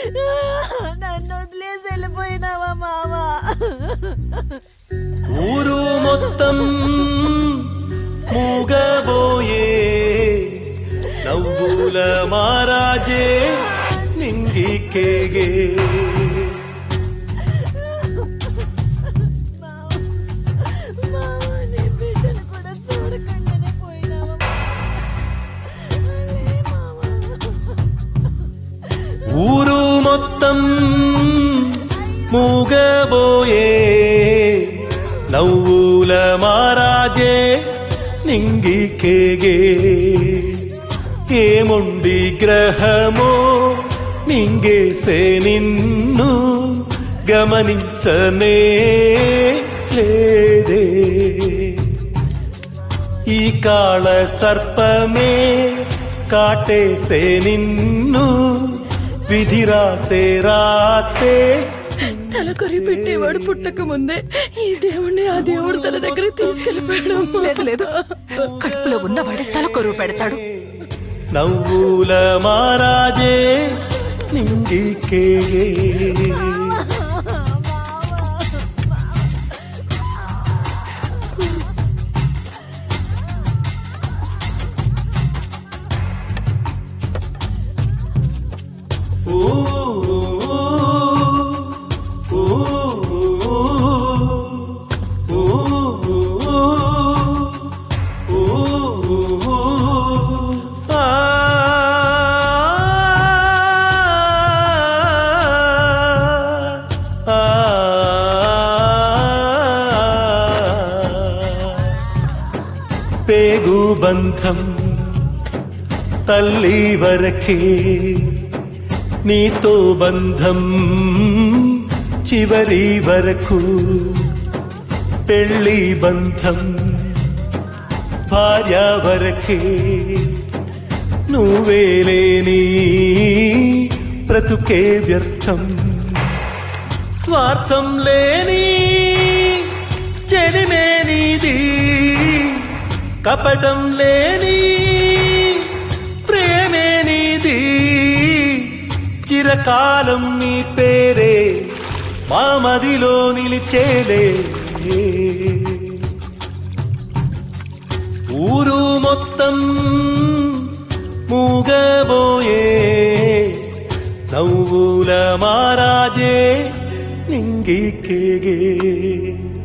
నన్ను వదిలేసి వెళ్ళిపోయినావా మావా? ఊరు మొత్తం మూగబోయే నవ్వుల మారాజే నింగికేగే. ఊరు మొత్తం మూగబోయే నవ్వుల మారాజే నింగికేగే. ఏముండి గ్రహమో నింగేసే నిన్ను గమనించనే లేదే. ఈ కాళ సర్పమే కాటేసే నిన్ను విధిరాసే రాతే. తలకొరి పెట్టేవాడు పుట్టక ముందే ఈ దేవుణ్ణి ఆ దేవుడు తన దగ్గరికి తీసుకెళ్ళిపోయాడు. లేదు లేదు, కడుపులో ఉన్నవాడే తలకొరువు పెడతాడు. నవ్వుల మారాజే నింగికేగే. పేగు బంధం తల్లి వరకే, నీతో బంధం చివరి వరకు. పెళ్ళి బంధం భార్య వరకే, నువ్వే లేని బ్రతుకే వ్యర్థం. స్వార్థం లేని చెరిమే నీది, కపటం లేని ప్రేమే నీది. చిరకాలం నీ పేరే మా మదిలో నిలిచేలే. ఊరు మొత్తం మూగబోయే నవ్వుల మారాజే నింగికేగే.